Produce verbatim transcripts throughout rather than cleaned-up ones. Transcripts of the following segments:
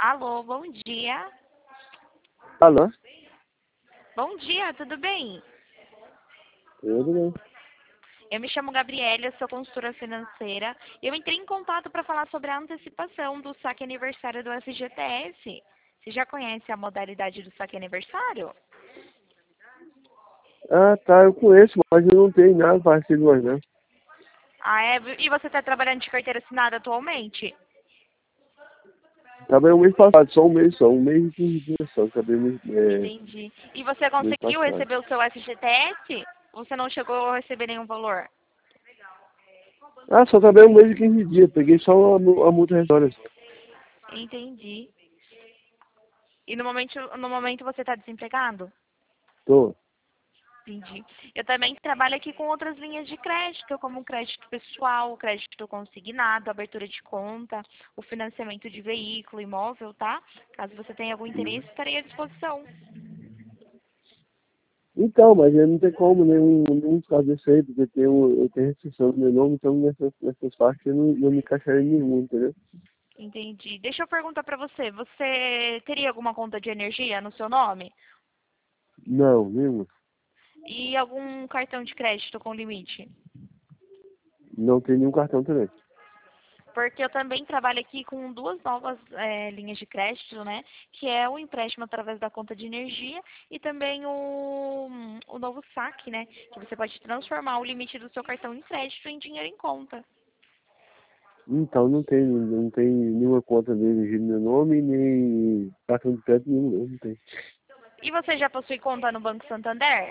Alô, bom dia. Alô? Bom dia, tudo bem? Tudo bem. Eu me chamo Gabriela, eu sou consultora financeira. Eu entrei em contato para falar sobre a antecipação do saque aniversário do F G T S. Você já conhece a modalidade do saque aniversário? Ah, tá, eu conheço, mas eu não tenho nada parecido mais, não. Ah, é? E você está trabalhando de carteira assinada atualmente? Trabalhei um mês passado, só um mês só, um mês e quinze dias só, acabei mês, é, Entendi. E você mês conseguiu passado. receber o seu F G T S? Ou você não chegou a receber nenhum valor? Ah, só trabalhei um mês e quinze dias, peguei só a, mu- a multa rescisória. Entendi. E no momento, no momento você está desempregado? Tô. Entendi. Eu também trabalho aqui com outras linhas de crédito, como crédito pessoal, crédito consignado, abertura de conta, o financiamento de veículo, imóvel, tá? Caso você tenha algum interesse, estarei à disposição. Então, mas eu não tem como nenhum, nenhum caso desse aí, porque eu tenho, eu tenho restrição do meu nome, então nessas, nessas partes eu não, não me encaixaria em nenhum, entendeu? Entendi. Deixa eu perguntar pra você, você teria alguma conta de energia no seu nome? Não, nenhum. E algum cartão de crédito com limite? Não tem nenhum cartão também. Porque eu também trabalho aqui com duas novas eh, linhas de crédito, né? Que é o empréstimo através da conta de energia e também o, o novo saque, né? Que você pode transformar o limite do seu cartão em crédito em dinheiro em conta. Então, não tem, não tem nenhuma conta de energia no meu nome, nem cartão de crédito nenhum, não, não tem. E você já possui conta no Banco Santander?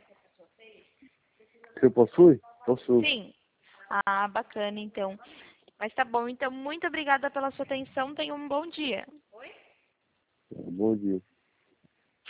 Você possui? Possuo. Sim. Ah, bacana, então. Mas tá bom, então muito obrigada pela sua atenção. Tenha um bom dia. Bom dia.